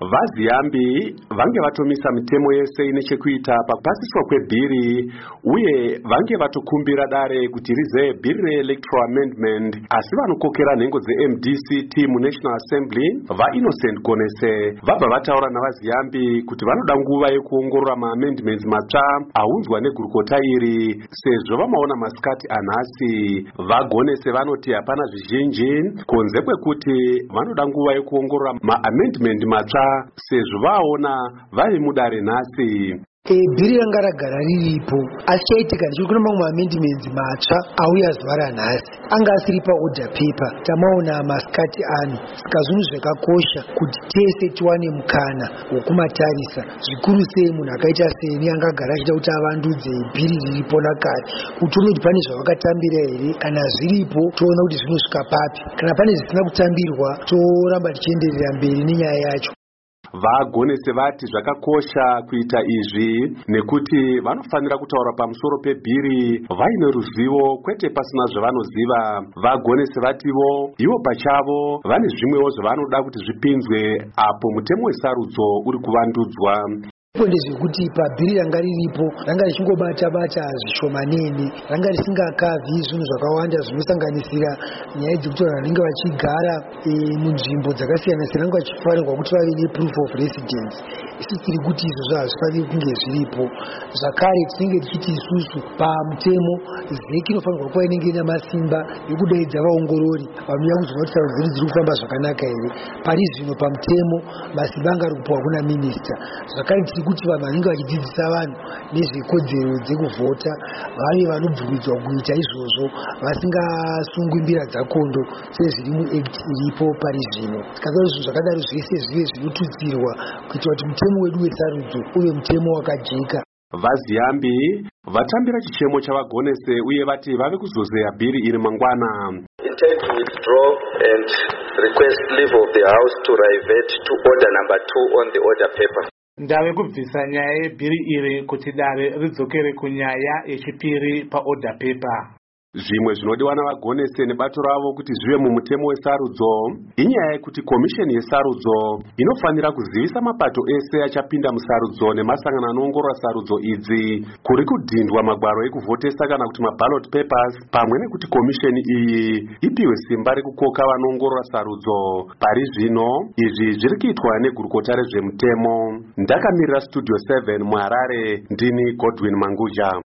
Vaziyambi vange vatomisa mitemo yese ine chekuita pakupasiswa kwebhiri uye vange vatokumbira dare kuti rize bhiri re-electoral amendment, asi vanokokera nhengo dze-MDCT muNational Assembly vaInnocent Gonese vabva vataura navaziyambi kuti vanoda nguva yekuongorora maamendments matsva aunzwa negurukota iri sezvo vamaona masikati anhasi. VaGonese vanoti hapana zvizhinji kunze kwekuti vanoda nguva yekuongorora maamendment matsva sezvo vaona vari mudare nhasi. Bhiri ranga ragara riripo asi chaitika ndicho kuna mamwe amendments matsva auya zuva ranhasi anga asiri paorder paper. Tamaona masikati ano, saka zvinhu zvakakosha kuti tese tiwane mukana wekumatarisa, zvikuru sei munhu akaita seni angagara achida kuti avandudze bhiri riripo nakare, kuti tione kuti pane zvavakatambira here, kana zviripo toona kuti zvinosvika papi, kana pane zvisina kutambirwa toramba tichienderera mberi nenyaya yacho. VaGonese vati zvakakosha kuita izvi nekuti vanofanira kutaura pamusoro pebhiri vaine ruzivo kwete pasina zvavanoziva. VaGonese vativo ivo pachavo vane zvimwewo zvavanoda kuti zvipinzwe apo mutemo wesarudzo uri kuvandudzwa. Ndezvekuti pabhiri ranga riripo ranga richingobata-bata zvishomanene, ranga risingakavhi zvinhu zvakawanda zvinosanganisira nyaya dzekuti vanhu vanenge vachigara munzvimbo dzakasiyana siyana vanenge vachifanirwa kuti vave neproof of residence. Isi tiri kuti izvozvo hazvifaniri kunge zviripo. Zvakare tinenge tichiti isusu pamutemo ZEC inofanirwa kuva inenge ina masimba ekudaidza vaongorori vanouya kuzoona kuti sarudzo dzedu dziri kufamba zvakanaka here. Pari zvino pamutemo masimba anga ari kupiwa kuna minista. Zvakare kuti vanhu vanenge vachidzidzisa vanhu nezvekodzero dzekuvhota vave vanobvumidzwa kuita izvozvo vasingasungwi mbira dzakondo sezviri muAct iripo pari zvino. Saka zvinhu zvakadaro zvese zvive zvinotutsirwa kuitira kuti mutemo wedu wesarudzo uve mutemo wakajeka. VaZiyambi vatambira chichemo chavaGonese uye vati vave kuzozeya bhiri iri mangwana. Intend to withdraw and request leave of the House to revert to order number 2 on the order paper. Ndave kubvisa nyaya yebhiri iri kuti dare ridzokere kunyaya yechipiri paorder paper. Zvimwe zvinodiwa navaGonese nebato ravo kuti zvive mumutemo wesarudzo inyaya yekuti komisheni yesarudzo inofanira kuzivisa mapato ese achapinda musarudzo nemasangano anoongorora sarudzo idzi kuri kudhindwa magwaro ekuvhotesa kana kuti maballot papers, pamwe nekuti komisheni iyi ipiwe simba rekukoka vanoongorora sarudzo. Pari zvino izvi zviri kuitwa negurukota rezvemutemo. Ndakamirira Studio 7 muHarare, ndini Godwin Manguja.